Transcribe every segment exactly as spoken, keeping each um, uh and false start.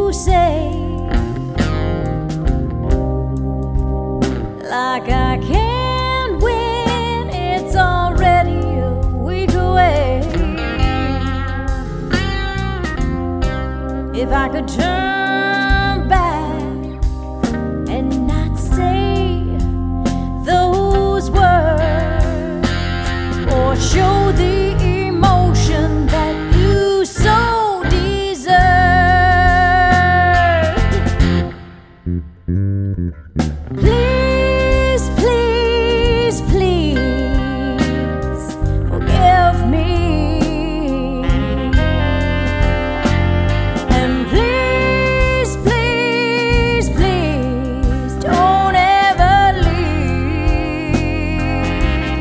you say, like I can't win, it's already a week away. If I could turn back and not say those words, or show the emotion that you so deserve. Please, please, please forgive me. And please, please, please don't ever leave.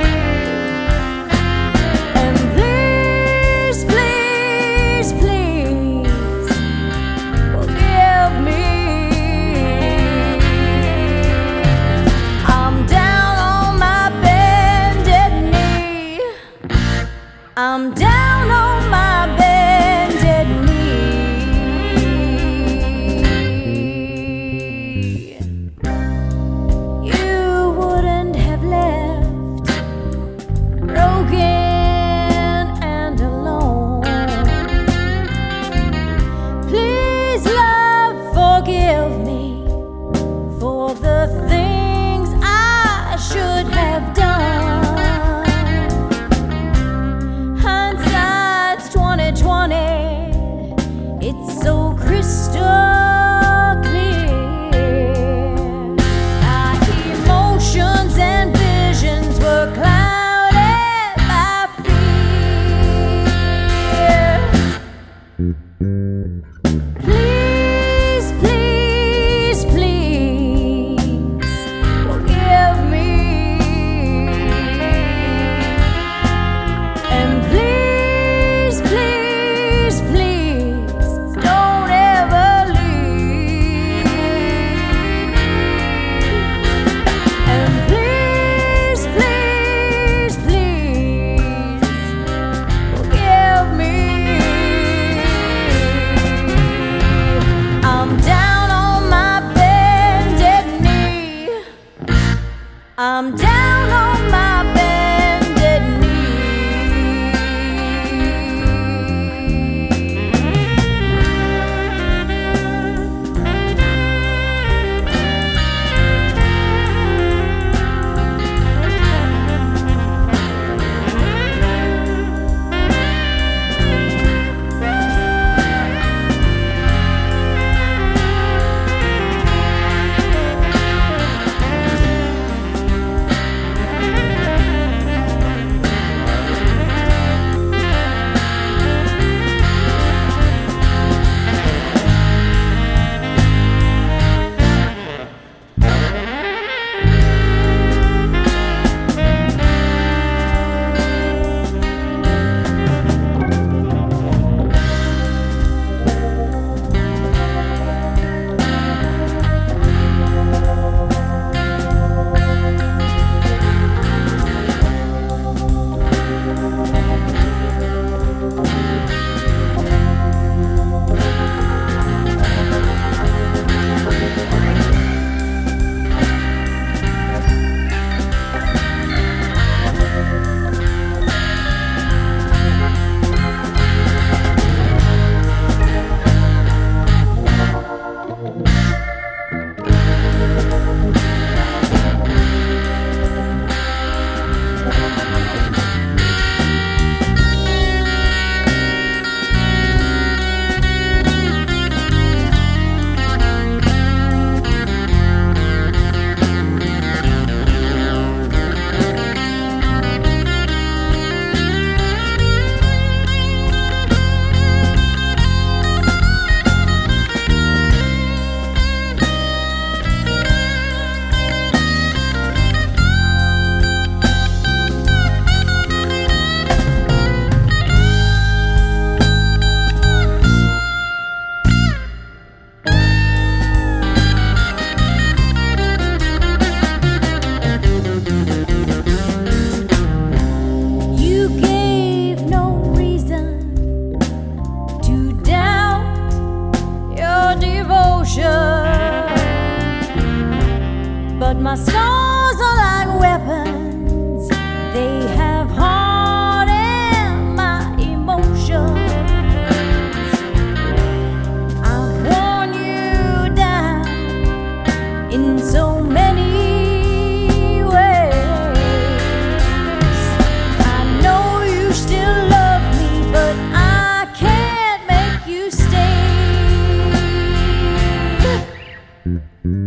And please, please, please forgive me. I'm down on my bended knee. I'm down on my bended knee. You wouldn't have left broken and alone. Please, love, forgive me for the things I should have done. Hindsight's twenty twenty, it's so crystal clear. My emotions and visions were clouded by fear. Please, please, please forgive me. And please, please, please don't ever leave. your devotion. But my scars are like weapons, they have hardened my emotions. I've worn you down in so many ways. I know you still love me, but I can't make you stay.